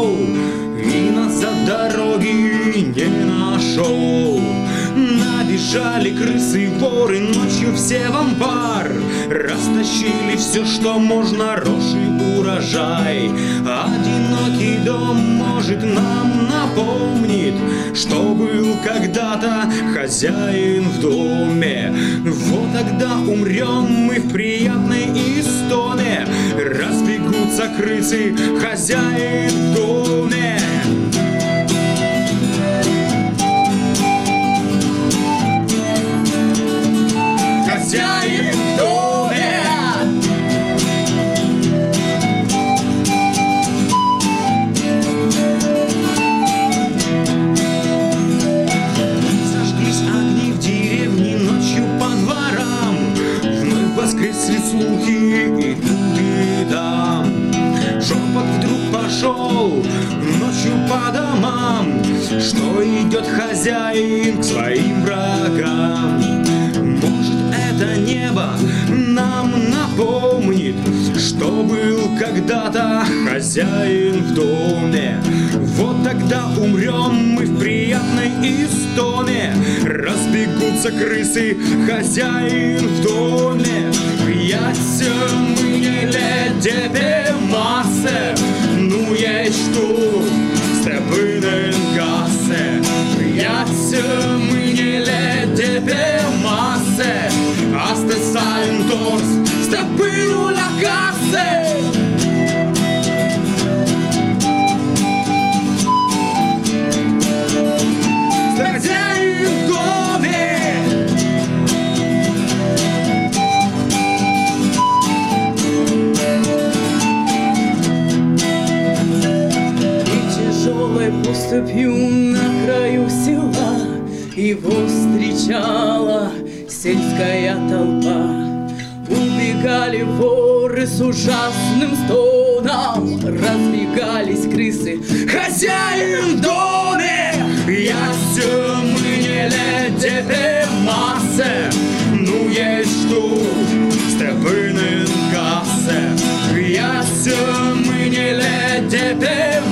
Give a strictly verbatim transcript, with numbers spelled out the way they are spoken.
пошел и назад дороги не нашел. Набежали крысы, воры, ночью все в амбар, растащили все, что можно, рожь и урожай. Одинокий дом, может, нам напомнит, что был когда-то хозяин в доме. Вот тогда умрем мы в приятной истоме, разбегутся крысы, хозяин в доме. Хозяин в доме. Зажглись огни в деревне ночью по дворам, вновь воскресли слухи и тут и там. Шепот вдруг пошел ночью по домам, что идет хозяин к своим врагам. Может, это небо нам напомнит, что был когда-то хозяин в доме. Вот тогда умрем мы в приятной истоме, разбегутся крысы, хозяин в доме. П'яться мы не ледепе массе, ну есть тут степинен кассе. П'яться мы не ледепе массе, асте сайнторс степину ла кассе. Хозяин в доме. И тяжелой поступью на краю села его встречала сельская толпа. Убегали воры с ужасным стоном, разбегались крысы, хозяин в доме. Яся мы не ледепе массе, ну есть тут степинен кассе. Яся мы не ледепе